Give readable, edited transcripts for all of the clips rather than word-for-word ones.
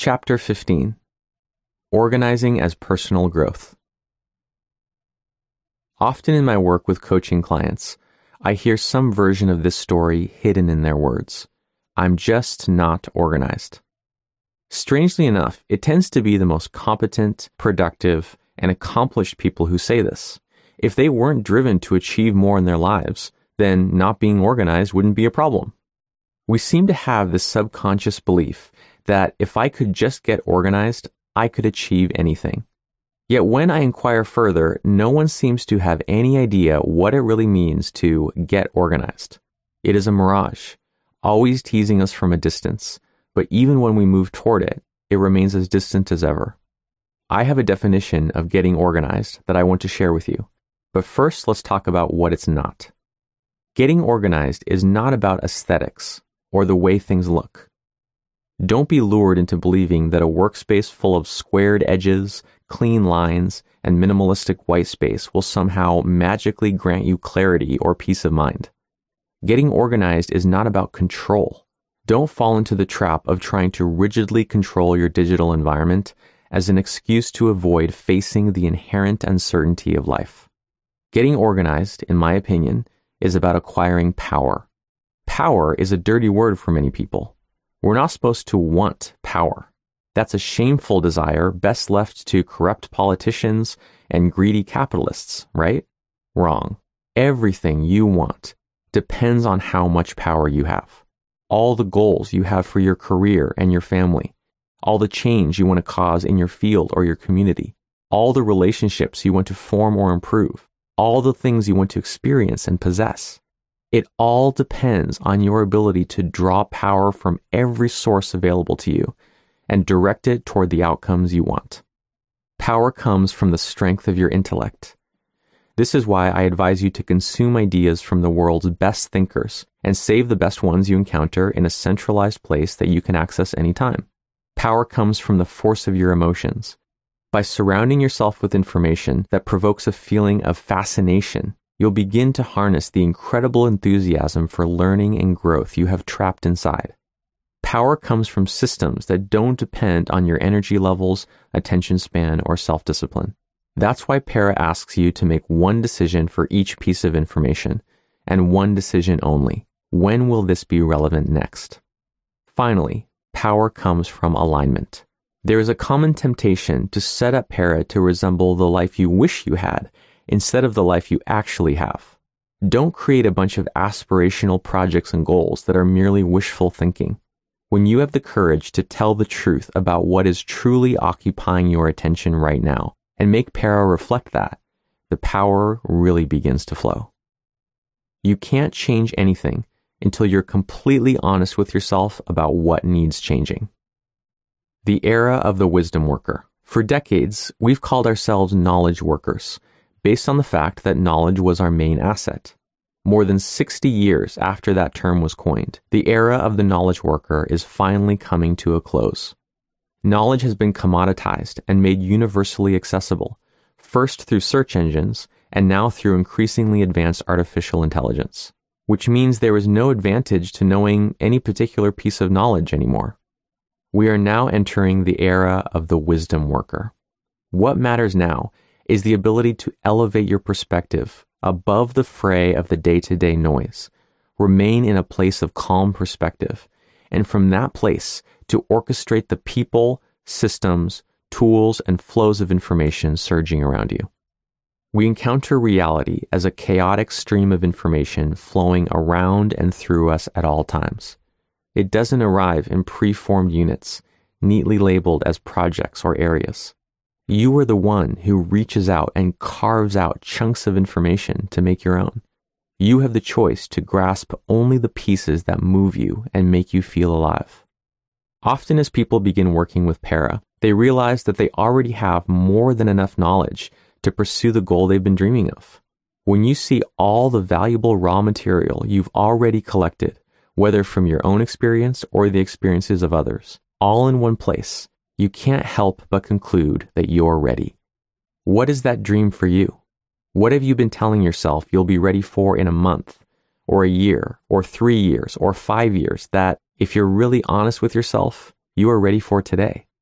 Chapter 15. Organizing as Personal Growth. Often in my work with coaching clients, I hear some version of this story hidden in their words. I'm just not organized. Strangely enough, it tends to be the most competent, productive, and accomplished people who say this. If they weren't driven to achieve more in their lives, then not being organized wouldn't be a problem. We seem to have this subconscious belief that if I could just get organized, I could achieve anything. Yet when I inquire further, no one seems to have any idea what it really means to get organized. It is a mirage, always teasing us from a distance, but even when we move toward it, it remains as distant as ever. I have a definition of getting organized that I want to share with you, but first let's talk about what it's not. Getting organized is not about aesthetics or the way things look. Don't be lured into believing that a workspace full of squared edges, clean lines, and minimalistic white space will somehow magically grant you clarity or peace of mind. Getting organized is not about control. Don't fall into the trap of trying to rigidly control your digital environment as an excuse to avoid facing the inherent uncertainty of life. Getting organized, in my opinion, is about acquiring power. Power is a dirty word for many people. We're not supposed to want power. That's a shameful desire best left to corrupt politicians and greedy capitalists, right? Wrong. Everything you want depends on how much power you have. All the goals you have for your career and your family, all the change you want to cause in your field or your community, all the relationships you want to form or improve, all the things you want to experience and possess. It all depends on your ability to draw power from every source available to you and direct it toward the outcomes you want. Power comes from the strength of your intellect. This is why I advise you to consume ideas from the world's best thinkers and save the best ones you encounter in a centralized place that you can access anytime. Power comes from the force of your emotions. By surrounding yourself with information that provokes a feeling of fascination, you'll begin to harness the incredible enthusiasm for learning and growth you have trapped inside. Power comes from systems that don't depend on your energy levels, attention span, or self-discipline. That's why Para asks you to make one decision for each piece of information, and one decision only. When will this be relevant next? Finally, power comes from alignment. There is a common temptation to set up Para to resemble the life you wish you had, instead of the life you actually have. Don't create a bunch of aspirational projects and goals that are merely wishful thinking. When you have the courage to tell the truth about what is truly occupying your attention right now, and make Para reflect that, the power really begins to flow. You can't change anything until you're completely honest with yourself about what needs changing. The era of the wisdom worker. For decades, we've called ourselves knowledge workers, based on the fact that knowledge was our main asset. More than 60 years after that term was coined, the era of the knowledge worker is finally coming to a close. Knowledge has been commoditized and made universally accessible, first through search engines and now through increasingly advanced artificial intelligence, which means there is no advantage to knowing any particular piece of knowledge anymore. We are now entering the era of the wisdom worker. What matters now is the ability to elevate your perspective above the fray of the day-to-day noise, remain in a place of calm perspective, and from that place to orchestrate the people, systems, tools, and flows of information surging around you. We encounter reality as a chaotic stream of information flowing around and through us at all times. It doesn't arrive in preformed units, neatly labeled as projects or areas. You are the one who reaches out and carves out chunks of information to make your own. You have the choice to grasp only the pieces that move you and make you feel alive. Often as people begin working with Para, they realize that they already have more than enough knowledge to pursue the goal they've been dreaming of. When you see all the valuable raw material you've already collected, whether from your own experience or the experiences of others, all in one place, you can't help but conclude that you're ready. What is that dream for you? What have you been telling yourself you'll be ready for in a month, or a year, or 3 years, or 5 years that, if you're really honest with yourself, you are ready for today?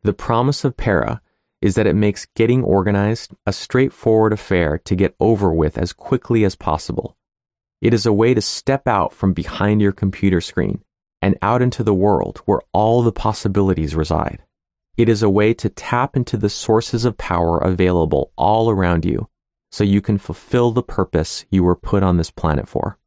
The promise of Para is that it makes getting organized a straightforward affair to get over with as quickly as possible. It is a way to step out from behind your computer screen and out into the world where all the possibilities reside. It is a way to tap into the sources of power available all around you so you can fulfill the purpose you were put on this planet for.